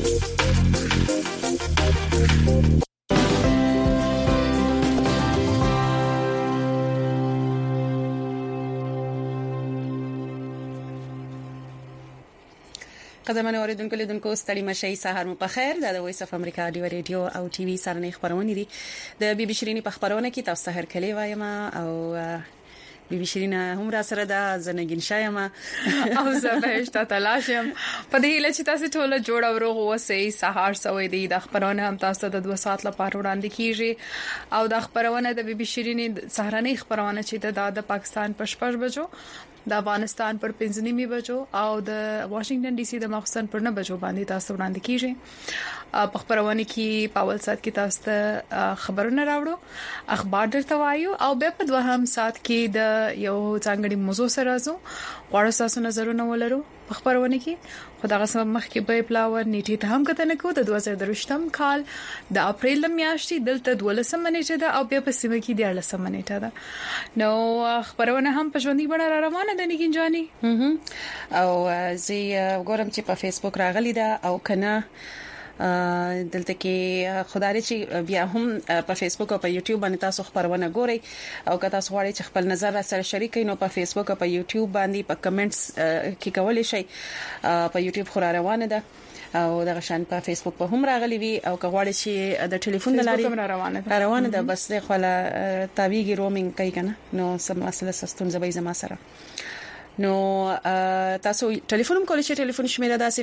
قدمن اوریدونکو لیدونکو ستړي مشي سهار مو په خیر د وایس اف امریکا دی رادیو او ټي وي سره خبرونه دي د بي بي شيرینی په خبرونه کې تاسو هر کلی وایم او بي بي شيرین هم را سره د زنګین شایم او زبهشت تلاشم په دې لچ تاسو ټول جوړ او روغ وسې سهار سوي دي د خبرونه هم تاسو د 2 ساعت لپاره وړاندې کیږي او د خبرونه د بي بي شيرینی سهارنۍ خبرونه چې د پاکستان په 6 بجو د افغانستان پر 15 بجو او د واشنگټن ډي سي د مخصن پر 9 بجو باندې تاسو وړاندې کیږي په خبرونه کې پاول سات کې تاسو ته خبرونه راوړو اخبار درته وایو او به په دوهم سات کې د یو څنګهړي موضوع سره راځو غواړو تاسو نظرونه ولرو په خبرونه کې خدای سم مخ کې به پلاور نیټه ته هم کتنه کو د 2023م کال د اپریل میاشتې دلته 12 منېټه ده او بیا په سیمه کې 14 منېټه ده نو خبرونه هم په ژوندۍ بڼه را روانه ده نګین جاني او زی ګورم چې په فیسبوک راغلی ده او کنه دلته کې خدای چې بیا هم په فیسبوک او په یوټیوب باندې تاسو خبرونه ګورئ او که تاسو غواړئ چې خپل نظر سره شریک کړئ نو په فیسبوک او په یوټیوب باندې په کمنټس کې کولای شئ په یوټیوب خو روانه ده او دغه شان په فیسبوک په هم راغلی وي او که غواړئ چې د ټلیفون د لارې روانه ده بس د خپل تاویږي رومینګ کوي کنه نو سم مسله سستون زبې زما سره نو تاسو ټلیفون هم کولای شئ ټلیفون شمیره د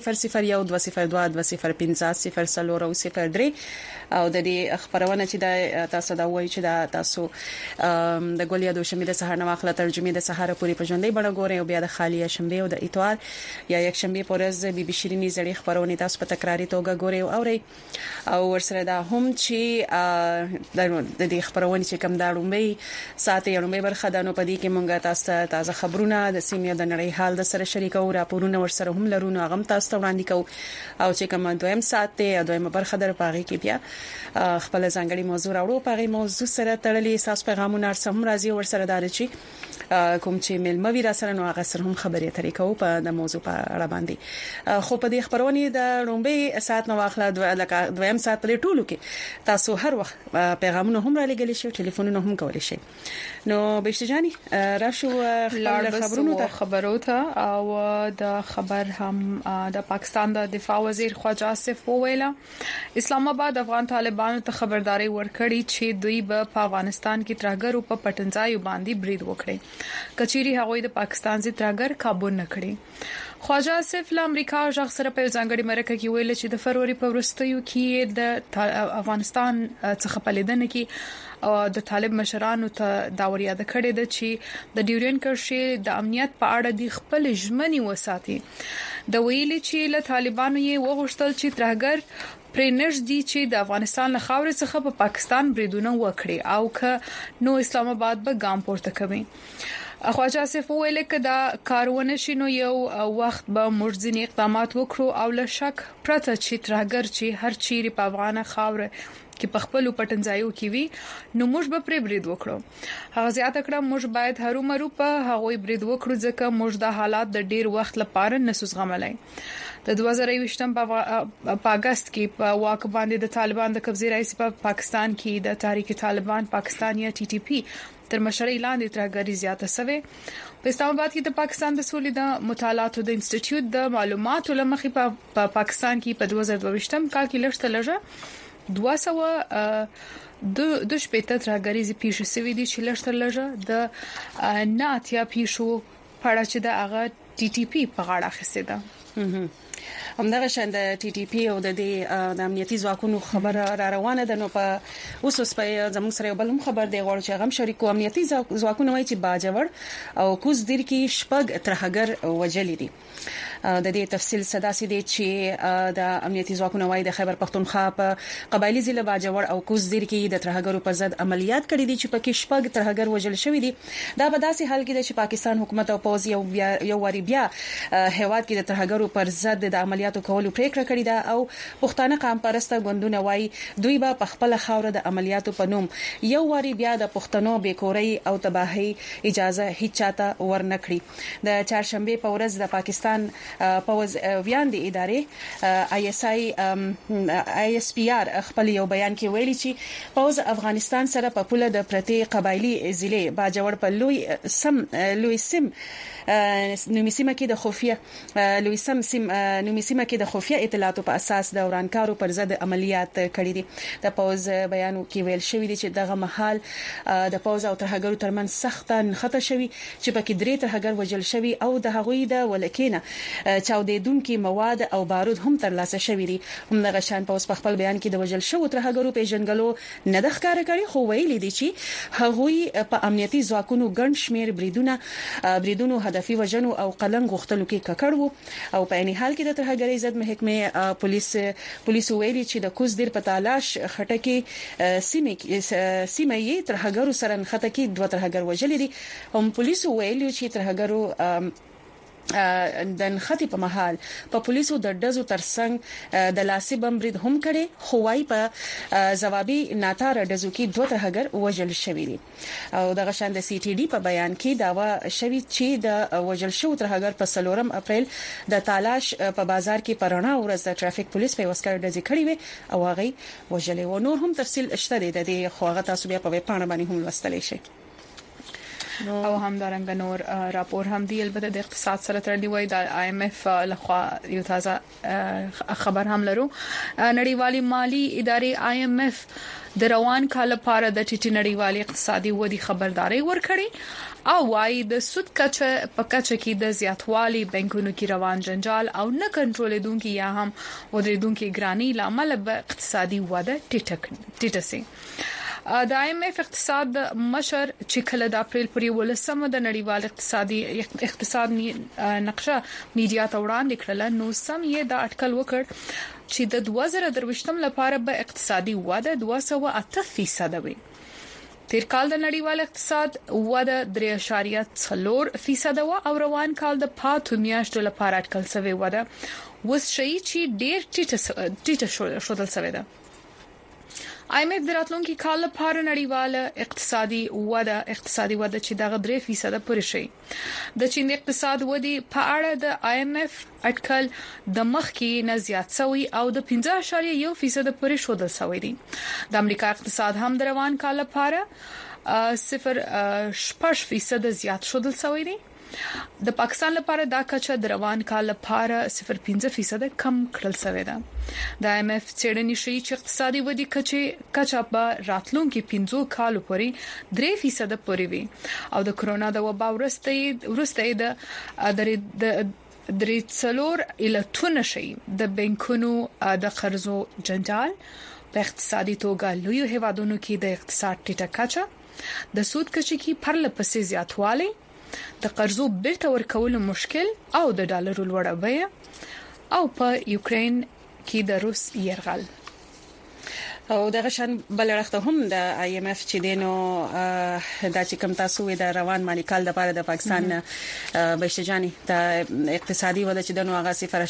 001202205003 او د دې خبرونه چې د تاسو دا وایي چې د تاسو د ګولیا د شمیره سهار نو اخله ترجمه د سهار پوری په ژوندۍ بڼه ګوري او بیا د خالی شنبه او د اتوار یا یک شنبه پورز بي بي شيرینی زړې خبرونه تاسو په تکراری توګه ګوري او اوري او ورسره دا هم چې د دې خبرونه چې کم دا لومبي ساعت یو لومبي برخه د نو پدې کې مونږه تاسو تازه خبرونه د سیمې د نړۍ حال د سره شریکو راپورونه ورسره هم لرونه غم تاسو ته وړاندې کو او چې کوم دویم ساعت ته دویم برخه در پاغي کې بیا خپل ځانګړي موضوع راوړو پاغي موضوع سره تړلې اساس پیغامونه سم راځي ورسره دار چی کوم چې ملموي را سره نو هغه سره هم خبرې اترې کوو په د موضوع په اړه باندې خو په دې خبرونه د رومبي ساعت نو اخلا دویم ساعت په ټولو کې تاسو هر وخت پیغامونه هم را لګل شي ټلیفونونه هم کولای شي نو بشتجانی راشو خبرو ته او د خبر هم د پاکستان د دفاع وزیر خواجه آصف وویلا اسلام آباد افغان طالبانو ته خبرداري ورکړي چې دوی په افغانستان کې ترګرو په پټنځای باندې برید وکړي کچيري هغوی د پاکستان زی ترګر کابو نه کړي خواجه آصف له امریکا ځخ سره په ځانګړي مرکه کې ویل چې د فروری په ورستیو کې د افغانستان څخه پلیدنه کې او د طالب مشرانو ته دا وریاده کړې ده چې د ډیورین کرښې د امنیت په اړه د خپل ژمنې وساتي د ویلي چې له طالبانو یې وغوښتل چې ترګر پرنځ دي چې د افغانستان له خاورې څخه په پاکستان بریدونه وکړي او که نو اسلام آباد به ګام پورته کوي خواجه آصف ویل چې دا کارونه شینو یو وخت به مرزنی اقدامات وکړو او له شک پرته چې ترګر چې هر چیرې په افغانه خاوره کې په خپل پټنځایو کې وي نو موږ به پرې برید وکړو هغه زیاته کړه موږ باید هرومرو په هغوی برید وکړو ځکه موږ د حالات د ډیر وخت لپاره نسوس غملای د 2023م په اگست کې په واک باندې د طالبان د قبضې رئیس په پاکستان کې د تحریک طالبان پاکستان یا ټي ټي پی تر مشرۍ لاندې ترګری زیاته سوي په اسلام آباد کې د پاکستان د سولې د مطالعاتو د انسټیټیوټ د معلوماتو لمخې په پاکستان کې په 2022م کال کې لږ تلجه 200 د شپته ترګری پیښ شوې دي چې لږ تلجه د ناتیا پیښو پړه چې د هغه ټي ټي پی په غاړه خسته ده همدغه شند ټي ټي پی او د امنیتي ځواکونو خبر را روانه ده نو په اوس په زموږ سره بل خبر دی غواړم چې غم شریکو امنیتي ځواکونو وایي چې باجوړ او کوز دیر کې شپږ ترهګر وجلې دي د دې تفصیل صداسي دي چې د امنیتي ځواکونو وایي د خیبر پختونخوا په قبایلی ضلع باجوړ او کوز دیر کې د ترهګرو پر ضد عملیات کړي دي چې پکې شپږ ترهګر وجل شوی دي دا په داسې حال کې چې پاکستان حکومت او پوز یو واری بیا هواد کې د ترهګرو پر ضد د عملیاتو کولو پریکړه کړې ده او پښتانه قام پرسته ګوندونه وایي دوی به په خپل خاور د عملیاتو په نوم یو واری بیا د پښتنو بیکوري او تباہي اجازه هیڅ چاته ورنکړي. د چهارشنبه په ورځ د پاکستان پوز ویاندې ادارې ISPR خپل یو بیان کې ویلي چې پوز افغانستان سره په پوله د پرتی قبایلی ضلع باجوړ په لوی سم نومیسیمه کې د خفیه اطلاعاتو په اساس د ورانکارو پر ضد عملیات کړي دي. د پوز بیان کې ویل شوی دی چې دغه محل د پوز او ترهګرو ترمن سخت نخته شوی چې پکې درې ترهګر وجل شوی او د هغوی د ولکینه چاودیدونکو مواد او بارود هم ترلاسه شوی دي. همدغه شان پوز په خپل بیان کې د وجل شوو ترهګرو پیژنګلو نه د ښکار کړي خو ویلي دي چې هغوی په امنیتي ځواکونو ګڼ شمیر بریدونو هدفي وژنو او قلم غوښتلو کې ککړ وو او په عین حال کې د ترهګرۍ ضد محکمه پولیس ویلي چې د کوز دیر په تلاش خټکی سیمه یې ترهګرو سره خټکی دوه ترهګر وژل دي. هم پولیس ویلي چې ترهګرو د نختی په محل په پولیسو د دزو ترڅنګ د لاسي بمبرید هم کړي خو وايي په جوابي ناتار دزو کې دوه ترهګر وژل شوی دي. او د غشان د CTD په بیان کې داوا شوی چې د وژل شو ترهګر په 3 اپریل د تالاش په بازار کې پرانا ورځ د ټرافیک پولیس په وسکر دزي کړی وي او هغه وژلې و. نور هم تفصیل شته د دې خو هغه تاسو بیا په ویب پاڼه باندې هم لوستلی شئ. او همدارنګه نور راپور هم دی البته د اقتصاد سره تړلی وای د IMF لخوا یو تازه خبر هم لرو. نړیوالي مالی ادارې IMF د روان کال لپاره د ټیټی نړیوالي اقتصادي ودی خبرداري ورکړي او وايي د سود کچه په کچه کې د زیاتوالي بانکونو کې روان جنجال او نه کنټرولېدونکو یا هم ودریدونکو ګرانی لامل به اقتصادي وده ټیټه سي. د IMF اقتصاد مشر چې کله د اپریل پر 11 د نړیوال اقتصاد نقشه میډیا ته وړاندې کړل نو سم یې د اټکل وکړ چې د 2023 لپاره به اقتصادي وده 2.8% وي. تیر کال د نړیوال اقتصاد وده 3.4% او روان کال د پاتو میاشتو لپاره اټکل شوی وده وس شي چې ډیر ټیټه شودل شوی ده. IMF د راتلونکي کال لپاره نړیواله اقتصادي وده چې دغه 3% پورې شي. د چین اقتصاد ودی په اړه د IMF اټکل د مخ کې نه زیات شوی او د 5.1% پورې شودل شوی دی. د امریکا اقتصاد هم د روان کال لپاره 0.8% زیات شودل شوی دی. د پاکستان لپاره دا کچه د روان کال لپاره 0.5% کم کړل شوې ده. د IMF څېړنې ښيي چې اقتصادي ودی کچه په راتلونکي 5 کالو پورې 3% پورې وي او د کرونا د وبا وروسته د څلور الټونه شي د بانکونو د قرضو جنجال په اقتصادي توګه لوی هیوادونو کې د اقتصاد ټیټه کچه د سود کچې کې پرله پسې زیاتوالی د قرضو بیرته ورکول مشکل او د ډالرو لوړه بیه او په یوکرين کې د روس یرغل او دغه شان بل رخته هم د IMF چې دینو د چې کوم تاسو د روان مالی کال لپاره د پاکستان بشجاني د اقتصادي وده چې دنو هغه 0.5%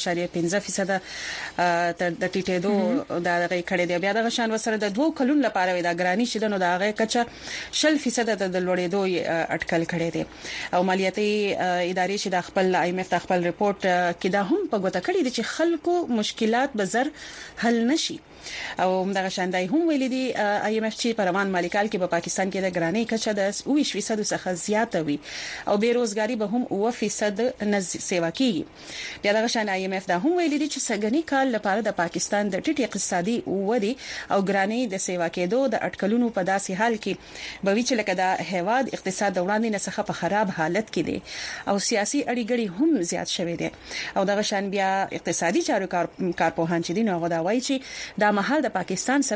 د ټیټېدو د هغه کړي دی. بیا دغه شان وسره د 2 کلونو لپاره د ګرانی چې دنو د هغه کچه 0.5% د لوړېدو اټکل کړي دی. او مالیاتي ادارې چې د خپل IMF د خپل ریپورت کې دا هم په ګوته کړي دي چې خلکو مشکلات به زر حل نشي. او دغه شاندای هم ویل دي IMF چې په روان مالی کال کې په پاکستان کې د ګرانی کچه د 20% څخه زیاته وي او بیروزګاری به هم 9% نه سیوا کیږي. بیا دغه شان IMF دا هم ویل دي چې سګنی کال لپاره د پاکستان د ټیټ اقتصادي ودی او ګرانی د سیوا کېدو د اټکلونو په داسې حال کې به وی چې لکه د هیواد اقتصاد وړاندې نه څخه په خراب حالت کې دي او سیاسي اړیګړي هم زیات شوي دي. او دغه شان بیا اقتصادي چارو کارپوهان چې دي نو غوډا وایي چې د محل د پاکستان سره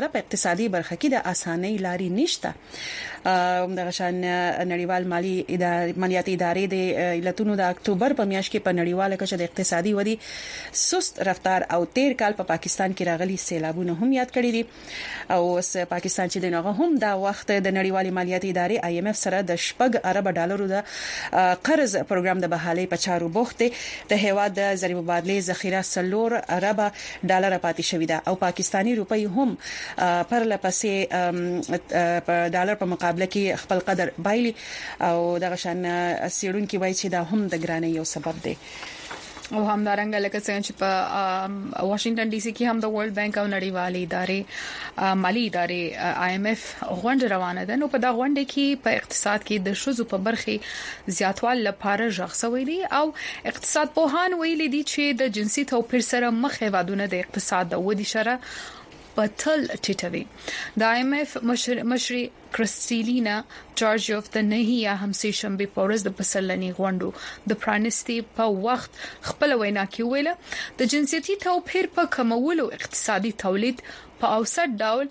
سره په اقتصادي برخه کې د اسانۍ لاري نشته. د غشان نړیوال مالیاتي ادارې د علتونو د اکتوبر په میاشت کې په نړیواله کچه د اقتصادي ودی سست رفتار او تیر کال په پاکستان کې راغلي سیلابونه هم یاد کړی دي او پاکستان چې دغه هم دا وخت د نړیوال مالیاتي ادارې IMF سره د $6 ارب ډالرو د قرض پروګرام د بحالي په چارو بوخت د هیواد د زری مبادله ذخیره $4 ارب ډالر پاتې شوې ده او پاکستانی روپی هم پر لپسې په ډالر په مقابله کې خپل قدر بایلي او دغه شان سیرون کې وایي چې دا هم د ګرانۍ یو سبب دی. او همدارنګه لکه څنګه چې په واشنگټن ډي سي کې هم د ورلد بانک او نړیوالې ادارې مالی ادارې IMF غونډه روانه ده. نو په دا غونډه کې په اقتصاد کې د شذو په برخه زیاتوال لپاره ژغسوي دي او اقتصاد پوهان ویلي دي چې د جنسي توپیر سره مخ هیوادونه د اقتصاد د ودی شره پتل ټیټوي. د IMF مشري کرستیلینا جورجیوف د نهیا همسي شنبه پورز د پسلنی غونډو د پرانستي په وخت خپل وینا کې ویله د جنسيتي توپیر په کمولو اقتصادي تولید په اوسط ډول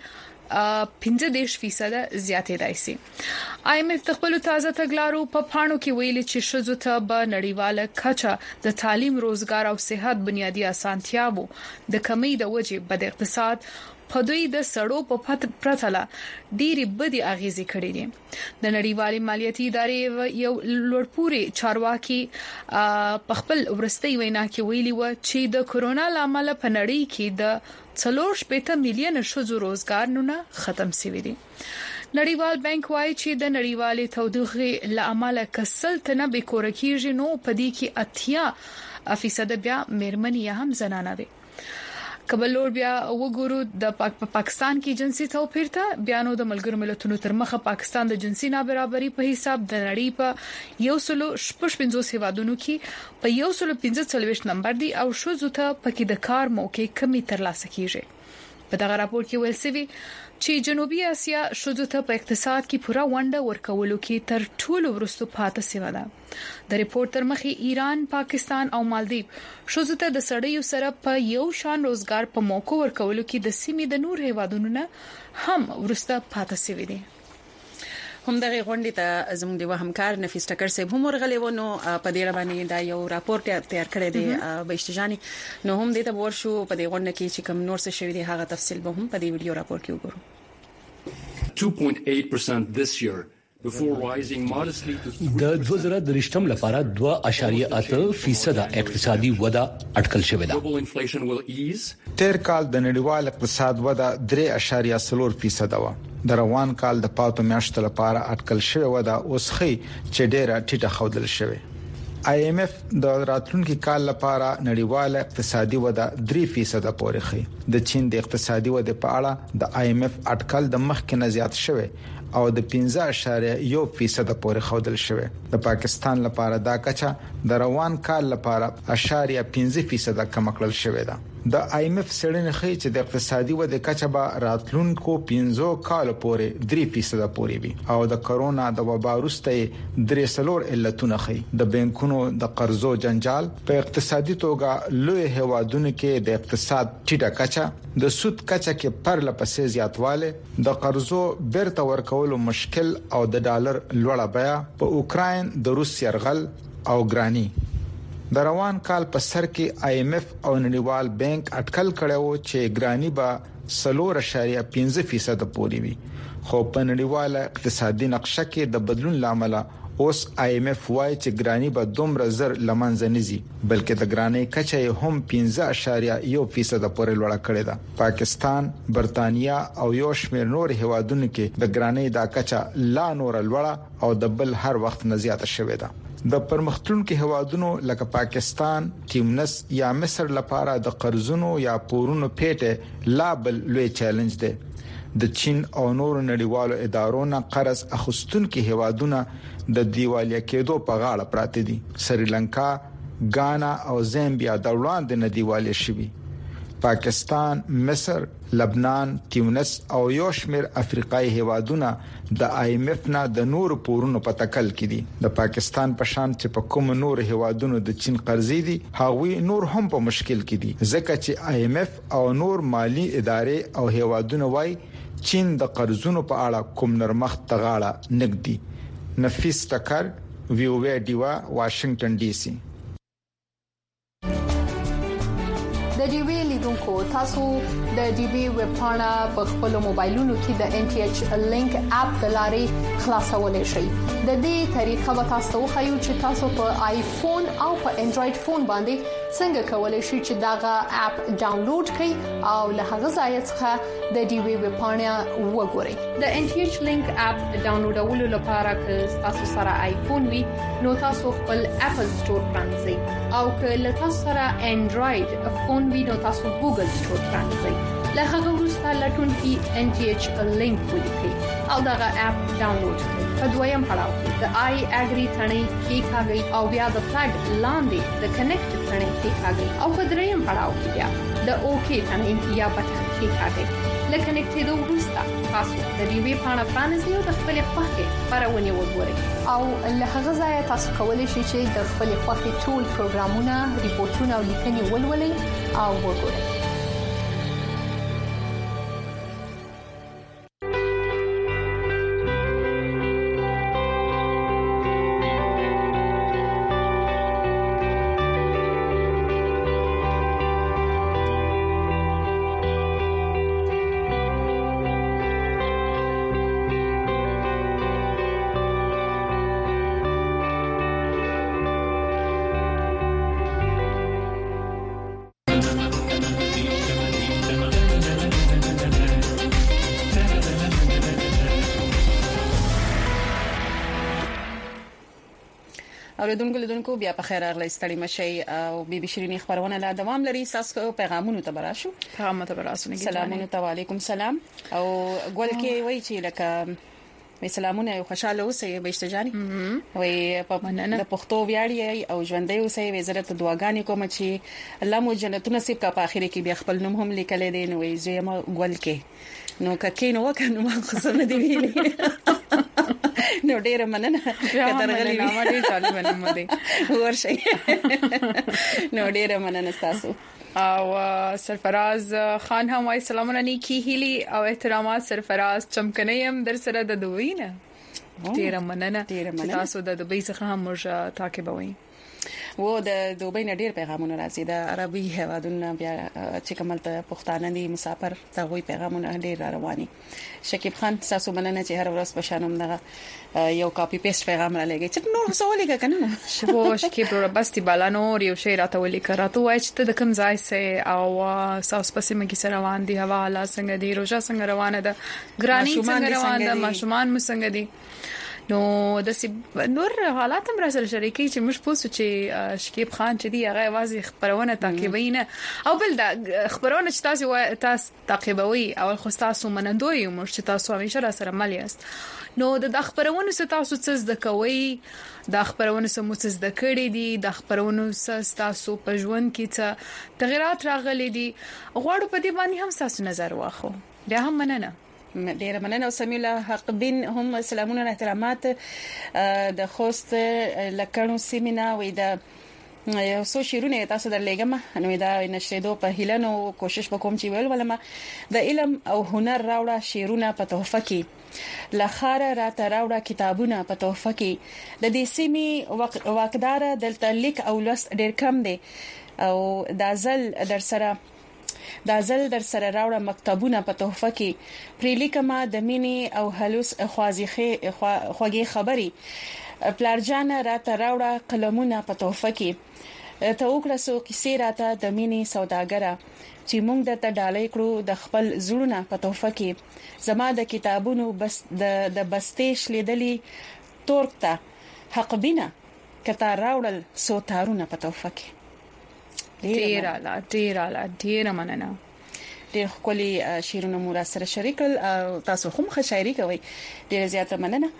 15% زیاتېدای شي. IMF د خپل تازه تګلارو په پاڼو کې ویلي چې شذو ته به نړیواله کچه د تعلیم، روزګار او صحت بنیادی اسانتیاو د کمی د وجې بد اقتصاد په دوی د سړو په پرتله ډېری بدی اغیزې کړې دي. د نړیوالې مالیاتي ادارې یو لوړپوړي چارواکي په خپل ورستۍ وینا کې ویلي و چې د کورونا لامل په نړۍ کې د 4.8 میلیون شذو روزګار نه ختم شوی دي. نړیوال بانک وايي چې د نړیوالې تودوخې لامل کسل تنه به کورکیږي نو په دې کې 80% بیا مېرمنې هم زنانه وي. کبلور بیا وګورو د پاکستان کې جنسي توپیر ته بیانو د ملګرو ملتونو تر مخه پاکستان د جنسي نابرابرۍ په حساب د نړۍ په 115 هیوادونو کې په 145 نمبر دی او شذو ته پکې د کار موقع کمی ترلاسه کیږي. په دغه راپور کې ویل شوی چې جنوبي اسیا شذو ته په اقتصاد کې پوره ونډه ورکولو کې تر ټولو وروسته پاتې شوی ده. د ریپورت تر مخې ایران، پاکستان او مالدیو شذو ته د سړیو سره په یو شان روزګار په موقع ورکولو کې د سیمې د نور هیوادونو نه هم وروسته پاتې شوی دي. هم دغه غونډې ته زموږ د همکار نفیس ټکر صاحب هم ورغلی و نو په دې باندې دا یو راپور تیار کړی دی به اشتجانی نو هم دې ته ورشو په دې غونډه کې چې کوم نور څه شوی دی هغه تفصیل به هم په دې ویډیو راپور کې وګورو. 2.8% this year before rising modestly to د 2023 لپاره 2.8% اقتصادي وده اټکل شوې ده. global inflation will ease. تیر کال د نړیوال اقتصاد وده 3.4% و. د روان کال د پاتو میاشتو لپاره اټکل شوې وده اوس خي چې ډیره ټیټه خوندل شوې. IMF د راتلونکي کال لپاره نړیواله اقتصادي وده 3% پورې خي. د چین د اقتصادي وده په اړه د IMF اټکل د مخکې نه زیات شوی او د 15.1% پورې خوندل شوی. د پاکستان لپاره دا کچه د روان کال لپاره 0.5% کم کړل شوې ده. د IMF سړنې خي چې د اقتصادي وده کچه به راتلونکو 15 کال پورې 3% پورې وي او د کرونا د وبا وروسته 3 علتونه خي. د بانکونو د قرضو جنجال په اقتصادي توګه لوی هوادونو کې د اقتصاد ټیټه کچه، د سود کچه کې پر لپسې زیاتواله، د قرضو بیرته ورکولو مشکل او د ډالر لوړه بیه، په اوکرين د روس يرغل او ګرانی. د روان کال په سر کې IMF او نړیوال بانک اټکل کړو چې ګرانی به 3.5% پورې وي. خو په نړیواله اقتصادي نقشه کې د بدلون لامل اوس IMF وايي چې ګرانی به دومره زر لمنځه نزي بلکې د ګرانی کچه هم 15.1% پورې لوړه کړې ده. پاکستان، برتانیا او یو شمېر نور هیوادونو کې د ګرانی دا کچه لا نور لوړه او د بل هر وخت نه زیاته شوې ده. د پرمختلونکو هیوادونو لکه پاکستان، تیونس یا مصر لپاره د قرضونو یا پورونو پیټه لا بل لوی چیلنج دی. د چین او نور نړیوالو ادارو نه قرض اخیستونکو هیوادونه د دیوالیا کېدو په غاړه پراته دي. سریلانکا، غانا او زامبیا د وړاندې نه دیوالیا شوي. پاکستان، مصر، لبنان، تیونس او یو شمیر افریقایي هیوادونه د IMF نه د نور پورونو په تکل کې دي. د پاکستان په شان چې په کوم نور هیوادونو د چین قرضې دي هغوی نور هم په مشکل کې دي ځکه چې IMF او نور مالی ادارې او هیوادونه وايي چین د قرضونو په اړه کوم نرمښت تغاړه نګدي. نفیس ټکر، ویو ډیوا، واشنگټن ډي سي. د ډیوی لیدونکو تاسو د ډیوی ویب پاڼه په خپل موبایلونو کې د NTH لینک اپ د لارې خلاصولای شئ. د دې طریقه به تاسو خو چې تاسو په آیفون او په انډراید فون باندې څنګه کولای شئ چې داغه اپ ډاونلوډ کړئ او له هغه ځای څخه د ډیوی ویب پاڼه وګورئ. د NTH لینک اپ ډاونلوډولو لپاره که تاسو سره آیفون وي نو تاسو خپل اپل سٹور پرانځئ او که له تاسو سره انډراید فون وي نو تاسو ګوګل سٹور پرانځئ. له هغه وروسته لټون کې NTH لینک ولیکئ او دغه اپ ډاونلوډ کړئ. په دویم پړاو کې د I agree ثنې کلیکاږئ او بیا د فلګ لاندې د کنیکټ ثنې کلیکاږئ او په دریم پړاو کې بیا د OK ثنې یا بټن کلیکاږئ. لکه کنیکټېدو وروسته تاسو د ډیوی پاڼه پرانیزئ او د خپل خوښې خبرونه وګورئ او له هغه ځای تاسو کولی شئ چې د خپل خوښې ټول پروګرامونه، ریپورتونه او لیکنې ولولئ او وګورئ. اوریدونکو لیدونکو بیا په خیر اغلی ستړي مشي او بي بي شيرين خبرونه لا دوام لري. تاسو پیغامونه ته براشو. سلامونه علیکم سلام او ګول کې وای چې لکه سلامونه او خوشاله اوسئ بهشتجاني وای په د پښتو ویاړي او ژوندۍ اوسئ. وزارت دعاګانې کوم چې الله مو جنتونه نصیب کا په اخر کې بیا خپل نوم هم لیکل دي. نو وای زما ګول کې نو ککې نو وکنه ما خصنه دی ویلي نو ډیره مننه کترغلی ما ډیر طالب منم دی ورشي نو ډیره مننه تاسو. او سرفراز خان هم وايي سلامونه نیکی هیلی او احترامات سرفراز چمکنیم در سره د دوی نه. ډیره مننه تاسو د دوی څخه هم موږ تعقیبوي. و د دوبۍ نه ډیر پیغامونه راځي د عربي هوادونو بیا چې کوملته پښتانه دي مسافر ته وی پیغامونه ډیر رواني. شکیب خان تاسو مننه چې هر ورځ په شانوم دغه یو کاپی پیسټ پیغام را لګی چې نور سوالې کنه شپو شکیب رو بس دی بالانو یو شی راته ولیکه راته وای چې د کوم ځای سه او ساوس پسې مګي سره روان دي هوا لا څنګه دی روزه څنګه روانه ده ګرانی څنګه روان ده ماشومان څنګه دي. نو د نور حالات هم راځي شریکي چې موږ پوسو چې شکیب خان چې دی هغه واځي خبرونه تعقیبوي نه او بل د خبرونه چې تاسو تعقیبوي او خو تاسو منندوی موږ چې تاسو همیشه را سره مل یاست. نو د خبرونه څه تاسو څه زده کوي د خبرونه څه مو څه زده کړی دي د خبرونه څه تاسو په ژوند کې څه تغیرات راغلي دي غواړو په دې باندې هم تاسو نظر واخو. بیا هم مننه ډیر مننه. او سمیلا حق بن هم سلامونه احترامات د خوست لکړو سیمینا وې د یو څو شیرونه تاسو درلېګم نو دا نشریدو په هیلنو کوشش وکوم چې ولما د علم او هنر راوړه شیرونه په تحفه کې لخر را تراوړه کتابونه په تحفه کې د دې سیمي واقدار دلته لیک او لست ډیر کم دي او دا زل در سره راوړه مکتبونه په تحفه کې پریلیکما د مینی او هلوس خوږی خبري پلارجان را تراوړه قلمونه په تحفه کې ته وکړه سو کیسې راته د مینی سوداګره چې موږ د ډالۍ کړو د خپل زړونه په تحفه کې زما د کتابونو بس د بستې شلیدلې تورته حق بنا کته راوړل سو تارونه په تحفه کې. ډیر اعلی ډیر مننه. ډیر خولي شیرونه مو را سره شریک تاسو هم ښه شاعري کوي ډیر زیاته مننه.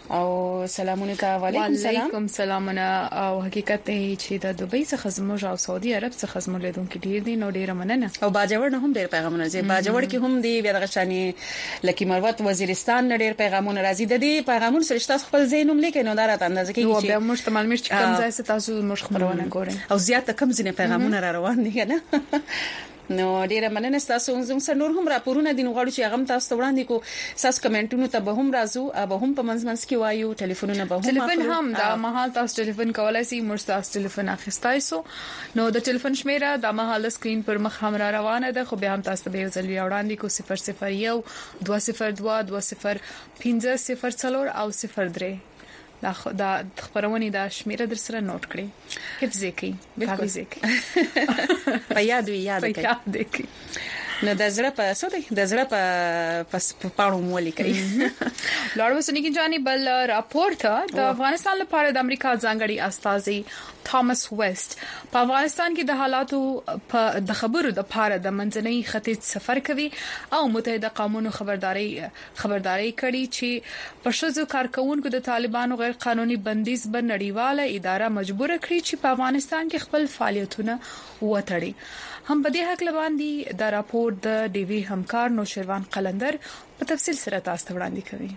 او سلامونه کا وعلیکم سلام او حقیقت چې د دوبۍ څخه زموږ او سعودي عرب څخه زموږ لیدونکو ډیر دي نو ډیره مننه او باجوړ نه هم ډیر پیغامونه زی باجوړ کې هم دی بیا د غشاني لکی مروت وزیرستان ډیر پیغامونه راځي د دې پیغامونو سره تاسو خپل زینوم لیکئ نو دا راته اندازه کوي چې بیا موږ ته معلومات کم ځای څه تاسو موږ خبرونه ګورئ او زیات کم ځینې پیغامونه را روان دي نه نو ډیره مننه تاسو زموږ سره نور هم راپورونه دي نو غواړو چې هغه تاسو ته وړاندې کو ساس کمنټونو ته به هم راځو به هم په منځ کې وایو ټلیفونونه به هم ټلیفون هم دا مهال تاسو ټلیفون کولای شئ موږ تاسو ټلیفون اخیستای سو نو د ټلیفون شمیره د مهال سکرین پر مخ هم را روانه ده خو به هم تاسو به ځل وړاندې کو 001 202 205 او 03 دا خبرونه د شمیره در سره نوٹ کړئ حفظ کړئ حفظ کړئ په یاد کړئ نو د زړه په سوري د زړه په پاړو مولي کوي لوړ وسنی کی جانب بل راپورټ د افغانستان لپاره د امریکا ځانګړي استاذي توماس ویسټ په افغانستان کې د حالاتو په د خبرو د پاره د منځنۍ ختیځ سفر کوي او متحده قومونو خبرداري کړي چې په شذو کارکونکو د طالبانو غیر قانوني بندیز په نړیواله اداره مجبور کړي چې په افغانستان کې خپل فعالیتونه وتړي هم په دې حق لباندې د راپور د ډي وی همکار نوشروان قلندر په تفصیل سره تاسو ته وړاندې کوي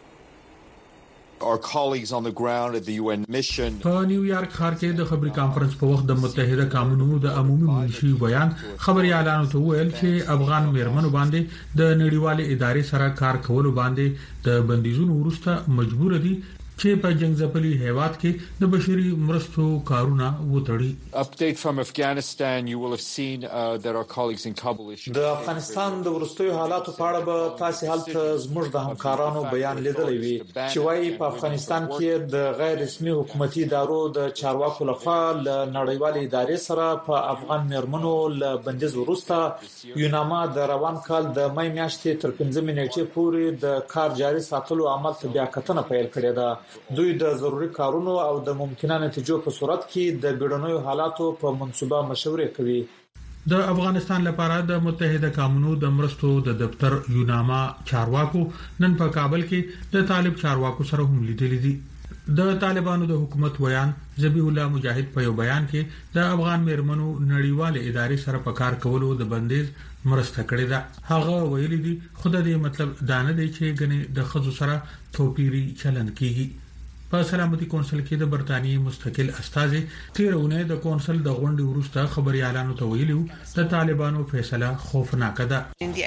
Our colleagues on the ground at the UN mission په نیویارک ښار کې د خبري کانفرنس په وخت د متحده قومونو د عمومي منشي بیان خبري اعلان ته ویل چې افغان میرمنو باندې د نړیوالې ادارې سره کار کول باندې د بندیزونو وروسته مجبور دي چې په جنگځپلي هیواد کې د بشري مرستو کارونه وتړي. Update from Afghanistan, you will have seen that our colleagues in Kabul issued د افغانستان د ورستیو حالاتو په اړه به تاسو حالت زموږ د همکارانو بیان لیدلی وي چې وايي په افغانستان کې د غیر رسمي حکومتي ادارو د چارواکو لخوا له نړیوالې ادارې سره په افغان میرمنو له بندیز وروسته یوناما د روان کال د مې میاشتې تر 15 نیټې پورې د کار جاري ساتلو عمل ته بیا کتنه پیل کړې ده. دوی د ضروري کارونو او د ممکنه نتیجو په صورت کې د بیړنیو حالاتو په منصوبه مشورې کوي. د افغانستان لپاره د متحده قومونو د مرستو د دفتر یوناما چارواکو نن په کابل کې د طالب چارواکو سره هم لیدلې دي. د طالبانو د حکومت ویان ذبیح الله مجاهد په یو بیان کې د افغان میرمنو نړیواله ادارې سره په کار کولو د بندیز مرسته کړې ده. هغه ویلي دي خدای دې مطلب دانه دی چې غني د خزو سره توپیری چلن کیږي. په سلامتی کونسل کې د برتانیې مستقل استازي تیرونه د کونسل د غونډې وروسته خبري اعلان ته ویلو د طالبانو فیصله خوفناک ده.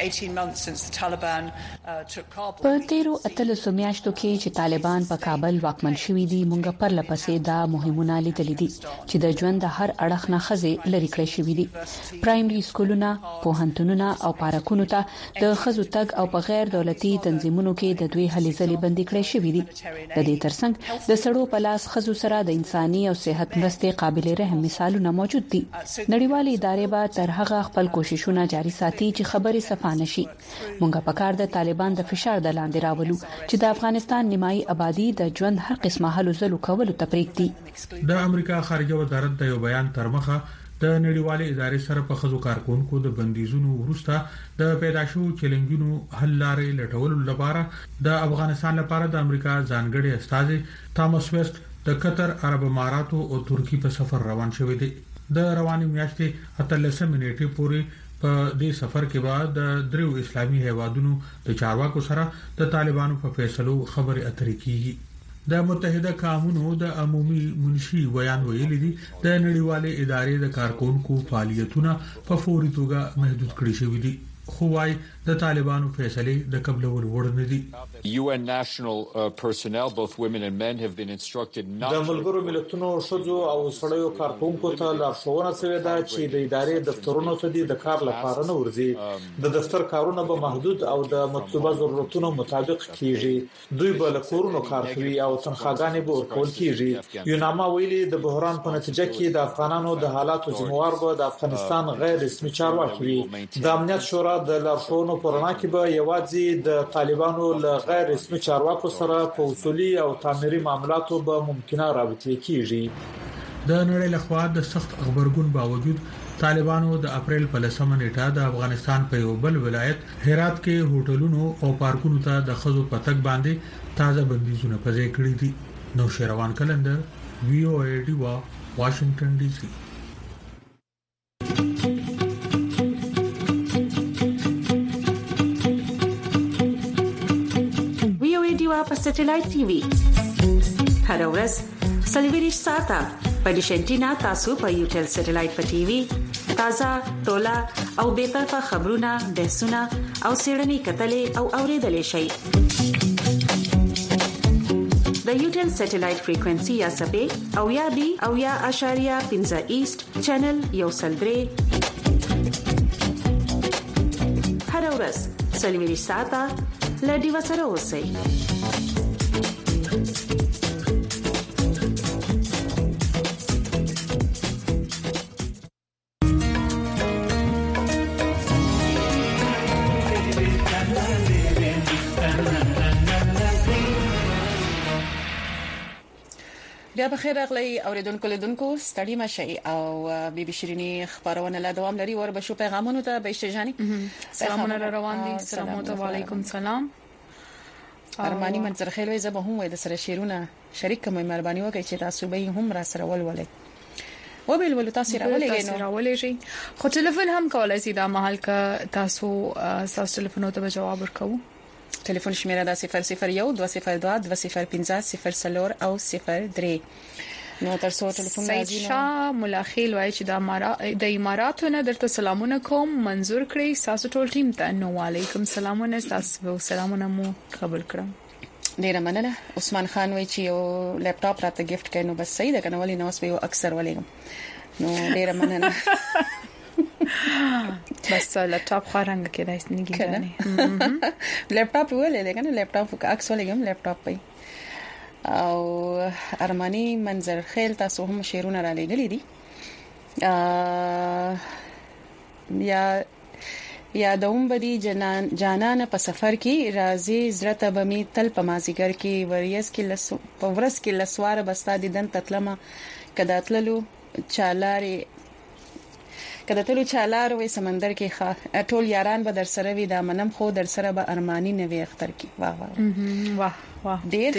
په تیرو اتلسو میاشتو کې چې طالبان په کابل واکمن شوي دي مونږ پر لپسې دا مهمونه لیدلې دي چې د ژوند د هر اړخ نه خزه لری کړی شوي دي. پرایمري سکولونه، پوهنتونونه او پارکونو ته د خزو تګ او په غیر دولتي تنظیمونو کې د دوی هلې ځلې بندي کړی شوي دي. د دې ترڅنګ د سړو په لاس خزو سره د انساني او صحت مرستې قابل رحم مثالونه موجود دي. نړیوالې ادارې به تر هغه خپل کوششونه جاري ساتي چې خبرې صفانه شي. مونږ په کار د طالبان د فشار د لاندې راولو چې د افغانستان نیمایي آبادی د ژوند هر قسمه هلو ځلو کولو ته پریږدي. د امریکا خارجه وزارت د یو بیان تر مخه د نړیوالې ادارې سره په خزو کارکونکو د بندیزونو وروسته د پیدا شو چیلنجونو حل لارې لټولو لپاره د افغانستان لپاره د امریکا ځانګړي استازي توماس ویسټ د قطر، عرب اماراتو او ترکی په سفر روان شوی دی. د رواني میاشتې 13 نیټې پورې په دې سفر کې بعد د دریو اسلامي هیوادونو د چارواکو سره د طالبانو په فیصلو خبرې اترې کیږي. د متحده قومونو د عمومي منشي بیان ویلي دي د نړیوالې ادارې د کارکونکو فعالیتونه په فوري توګه محدود کړي شوي دي. خو وايي د طالبانو فیصله د قبلول وړ نه دي. UN national personnel, both women and men, have been instructed not د ملګرو ملتونو شذو او سړیو کارکونکو ته لارښوونه شوې ده چې د ادارې دفترونو ته د کار لپاره نه ورځي. د دفتر کارونه به محدود او د مطلوبه ضرورتونو مطابق کیږي. دوی به له کورونو کار کوي او تنخواګانې به ورکول کیږي. یوناما ویلي د بحران په نتیجه کې د افغانانو د حالاتو ذمہوار به د افغانستان غیر رسمي چارواکي وي. د امنیت شورا د لارښوونو په رڼا کې به یوازې د طالبانو له غیر رسمي چارواکو سره په اصولي او تعمیري معاملاتو به ممکنه رابطه کیږي. د نړۍ لخوا د سخت خبرګون باوجود طالبانو د اپریل په 10 نیټه د افغانستان په یو بل ولایت هرات کې هوټلونو او پارکونو ته د خزو پتک باندې تازه بندیزونه پځې کړې دي. نو شروان کلندر VOA ډیوا واشنگټن ډي سي. VOA ډیوا په سټلایټ ټي وي هر ورځ سلیویریش ساته په ډیشنټینا تاسو په یوټل سټلایټ په ټي وي تازه ټولا او به طرفه خبرونه بحثونه او سیړنی کتلې او اوریدلې شي د یوټل سټلایټ فریکوئنسي یا سبې او یا بي او یا اشاریه 15 ایست چینل یو سلبري هر ورځ سلیویریش ساته لډي وسره اوسئ. بیا بخیر راغلی اوریدونکو لیدونکو ستړي مشي او بیبي شيريني خبرونه لا دوام لري ور بشو پیغامونو ته به شجاني سلامونه روان دي. السلام علیکم. سلام ارماني منظر خیلوي زه به هم د سره شیرونه شریک کوم مهرباني وکړئ چې تاسو به هم را سره ولولئ وبیل ول تاسو راولېږئ خو ټلیفون هم کولای شي دا محل کا تاسو ټلیفون ته جواب ورکوو. ټلیفون شمیره دا 001-202-205-0 او 03 نو تاسو ټلیفون راځي نو شاه ملاخیل وای چې د اماراتونو درته سلامونه کوم منزور کړی تاسو ټول ټیم ته نو وعلیکم سلامونه تاسو سلامونه مو قبول کړم. ډیر مننه. عثمان خان وای چې یو لپټاپ راته گیفت کینو بس صحیح ده کنه ولی نو اوس به اکثر ولینم نو ډیر مننه. بس لپټاپ خارنګ کې راځي نه کېږي لپټاپ ولې ده کنه لپټاپ عکس ولګم لپټاپ پي او ارماني منظر خیل تاسو هم شیرونه را لګلې دي یا دوم بدی جانان په سفر کې راځي زړه بمي تل په مازیګر کې وریس کې ورس کې لسوار بستا دي دن تتلمه کداتللو چالاري کله ټول چالار وې سمندر کې ټول یاران به در سره وي دا منم خو در سره به ارمانی نه وي اختر کې واه واه ډیر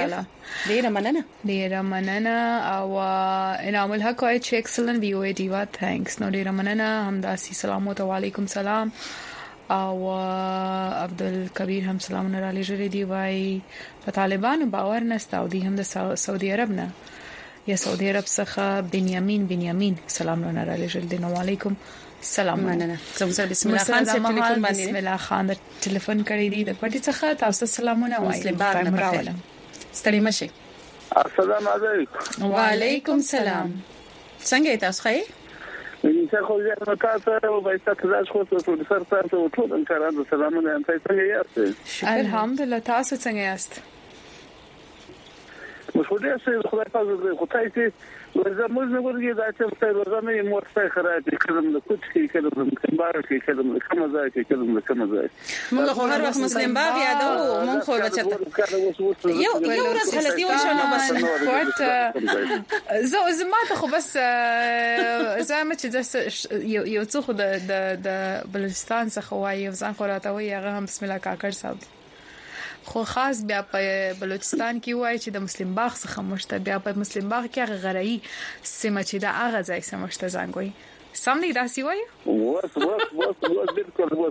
مننه او انعام الحق وای چې ایکسلنت وی او ای ډیوا ثانکس نو ډیر مننه همداسي سلام علیکم سلام او عبدالکبیر هم سلام نه را لېږلې دی وای په طالبانو باور نشته او دی هم د سعودي عرب نه یا سعودي عرب څخه بنیامین سلام نه را لېږل دي. نو علیکم سلام مننه. زموږ بسم الله خان سے ټلیفون باندې بسم الله خان ټلیفون کړی دی د پټي څخه تاسو سلامونه وایي ټایم راولم ستړي مشي. السلام علیکم. وعلیکم سلام. څنګه تاسو ښه انسان خو زه نو تاسو او به تاسو خو ټول سره تاسو ټول انکارانو سلامونه انت څنګه یاست؟ الحمدلله تاسو څنګه یاست؟ مشهوره سه خدای پاک دې خدای دې زموږ نه ورګي دا چې په ورځمه یې مو څه خراب کړم د کوټ کې کړم کمبار کې کړم کوم ځای کې کړم کوم ځای موږ خو هر وخت مسلم باغ یادو موږ خو بچته یو ورځ غلطي وشو نو بس کوټ زما ته خو بس زما چې یو څه خو د بلوچستان څخه وایي ځان خو راته وایي هغه هم بسم الله کاکړ صاحب خو خاص بیا په بلوچستان کې وای چې د مسلم باغ څخه مشته بیا په مسلم باغ کې هغه غړی سیمه چې دا هغه ځای سمشته زنګوي سم دی راسي وای وس بالکل وس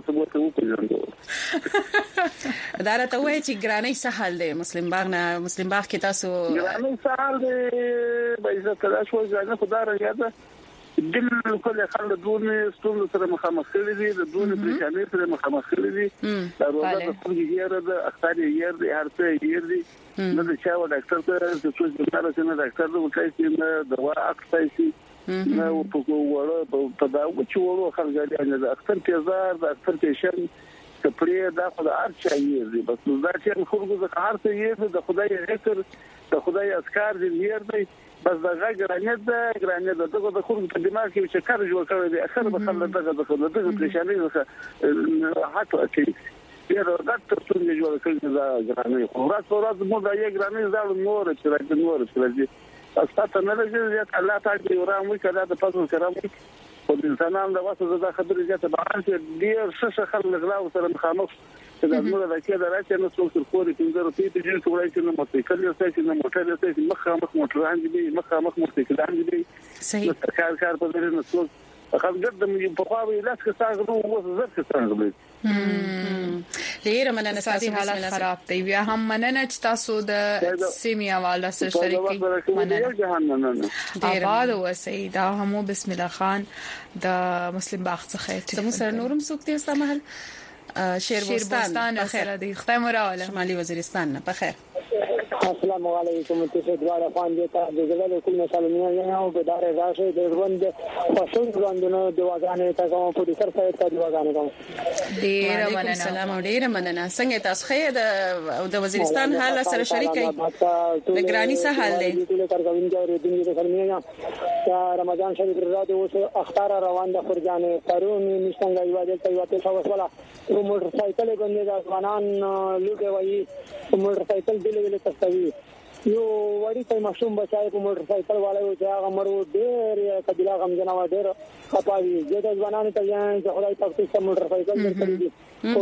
دا راته وای چې ګرانۍ سهال دی مسلم باغ کې تاسو ګرانۍ سهال دی به عزت تلاش وای ځنه خدای راځه دل کله خلک دونه ستونزې سره مخامخ کړي دي د دونه پریشانې سره مخامخ کړي دي دا روزه د څنګه یې د اختر یې د هرڅه یې دي نو د چا و ډاکټر ته د څه ځمانه څنګه ډاکټر ته وکړي چې دوا اکسایسي نو په وړه په دا و چې وړو خلک نه د اختر تیزار د اختر پیشن کپړې دا خدای ارچا یې دي بس دا چې خلکو د هرڅه یې د خدای ذکر د خدای اذکار دې یې دی بس دا ګرانه دغه د خلکو په دماغ کې چې کار جوړ کړی دی اخر به خلک دغه پریشانې ځکه حتی چې یو ډاکټر څنګه جوړ کړی دا ګرانه خو راځي مو دا یې ګرانه زړه نور چې راځي تاسو ته نه لګي الله تعالی ورامي کړه د پاتو کرامي خو د انسانانو د واسطه د خبرې ځته بیان چې ډیر څه خلک غلا سره مخامخ چې د موږ د کې درته نو څو څو خوري 15 روپۍ ته جوړ کړی چې نو موټرسایکل یې چې نو موټر یې چې مخامخ موټران دي مخامخ موټرسایکلان دي صحیح کار په دې نو څو خبرګر د په خوا وی لاس کې څنګه نو وځ څه څنګه ډیر مننه تاسو حالت خراب دی بیا هم مننه چې تاسو د سیمه حواله سره شریکي مننه آباد اوسئ دا هم بسم الله خان د مسلم باغ څخه چې موږ سره نورم سوکتي استعمال شیربستان بخیر دی خدای مو راوله شمالي وزیرستان نه بخیر السلام علیکم تاسو دواړه خواندې ته د زړه له کومه سلامونه یم په دار راشه د ژوند پښتون ژوندونو د واغانې ته کوم په دې سره ته د واغانې کوم ډیر مننه سلام او ډیر مننه څنګه تاسو خې د وزیرستان حال سره شریکي د ګرانی څه حال دی ټول کارګوین جوړ دي د سرمنیا رمضان شریف راځي اوس اختر روان ده فرجانې پرون نشنګ ایواده ته یوته څو ولا موټر سایکل باندې د ځوانان لوټه وایي موټر سایکل دلته تستوي یو وړي ته مشوم بچای په موټر سایکل والو چې هغه مرو ډېر کبیله غم جنا و ډېر خپاوي د ځوانانو ته یې خدای تاسو موټر سایکل درکړي